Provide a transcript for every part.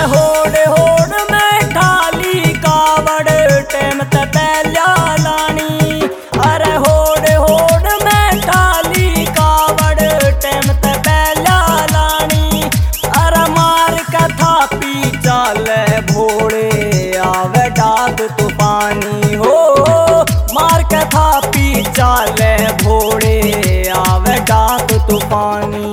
होड़ होड़ में ठाली कावड़ टेम ते पहल्या लानी। अरे होड़ होड़ में ठाली कावड़ टेम ते पहल्या लानी। अरे मार के थापी चाले भोले आवे डाक तूफानी हो। मार के थापी चाले भोले आवे डाक तूफानी।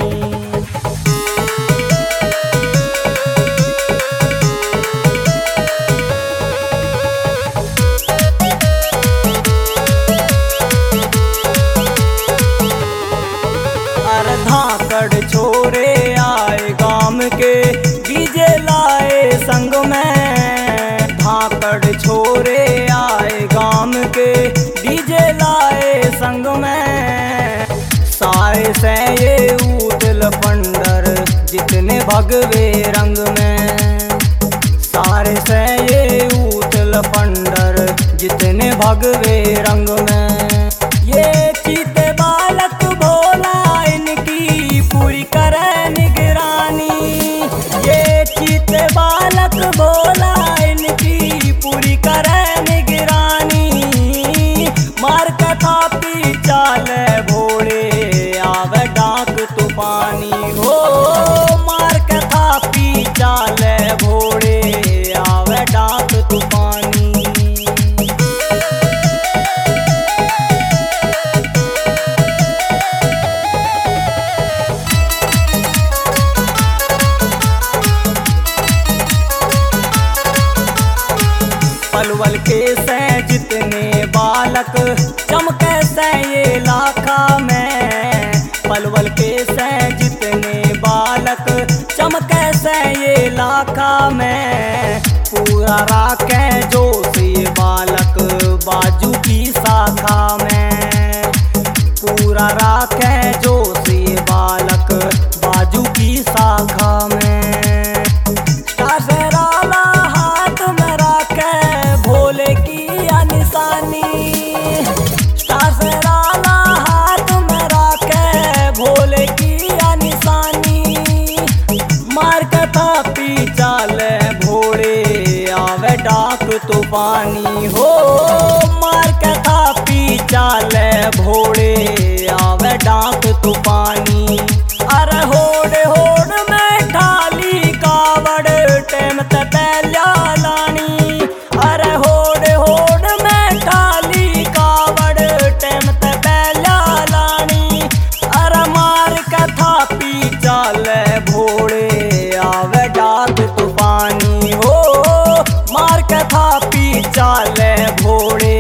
धाकड़ छोरे आए गाम के डीजे लाए संग में। धाकड़ छोरे आए गाम के डीजे लाए संग में। साए से ये ऊदल पंडर जितने भगवे रंग में। सारे से ये ऊदल पंडर जितने भगवे रंग में। ये चीते बालक भोला इनकी पूरी करे निगरानी। ये चीते बालक भोला इनकी पूरी करे निगरानी। मार के थापी चाले भोले आवे डाक तूफानी हो। मार के थापी चाले भोले आवे डाक तूफानी। पलवल के से जितने बालक चमके से ये लाखा में। पलवल के से जितने बालक चमके से ये लाखा में। पूरा राखे जोश ये बालक बाजू की शाखा में। पूरा राखे जोश ये बालक बाजू की शाखा में। भोले की निशानी सासराला हाथ में राखे भोले की निशानी। मार के थापी चाले भोले आवे डाक तूफानी हो। मार के थापी चाले भोले आवे डाक तूफानी। अरे होड़ होड़ में ठाली कावड़ टेम ते पहल्या लानी। अरे होड़ होड़ में ठाली कावड़ टेम ते पहल्या लानी। अरे मार के थापी चाले भोले आवे डाक तूफानी हो। मार के थापी चाले भोले